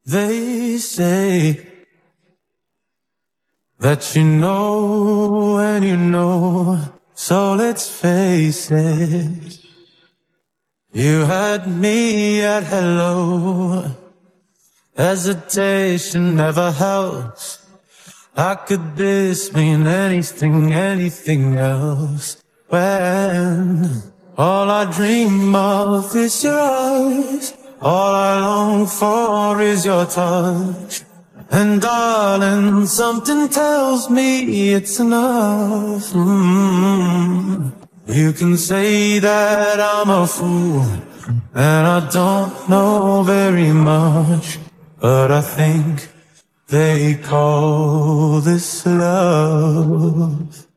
They say that you know and you know, so let's face it. You had me at hello. Hesitation never helps. How could this mean anything, anything else? When all I dream of is your eyes, all I long for is your touch. And darling, something tells me it's enough. You can say that I'm a fool, and I don't know very much, but I think they call this love.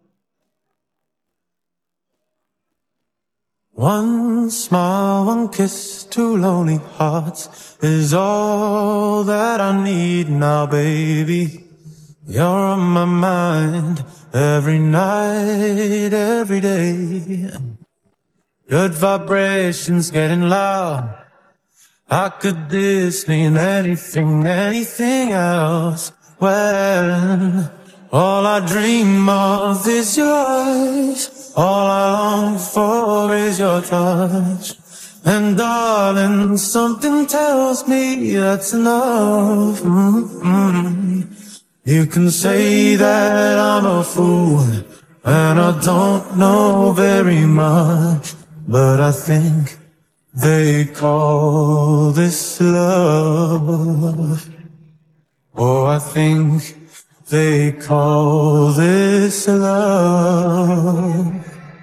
One smile, one kiss, two lonely hearts is all that I need now, baby. You're on my mind every night, every day. Good vibrations getting loud. How could this mean anything, anything else? When all I dream of is your eyes, all I long for is your touch. And darling, something tells me that's enough. You can say that I'm a fool, and I don't know very much, but I think they call this love. Oh, I think they call this love.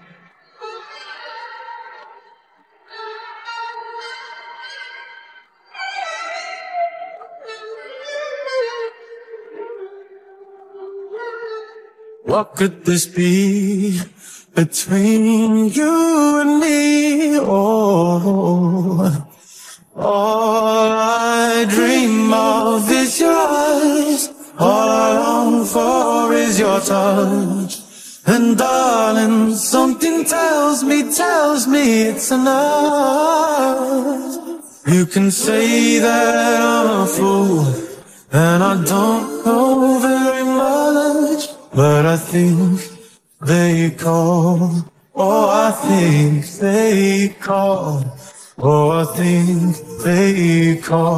What could this be between you and me? Oh, all I dream of is your eyes, all I long for is your touch. And darling, something tells me it's enough. You can say that I'm a fool, and I don't know very much, but I think they call, oh, I think they call, oh, I think they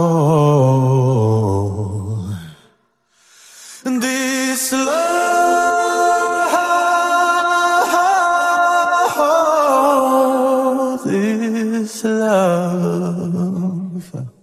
call this love, this love.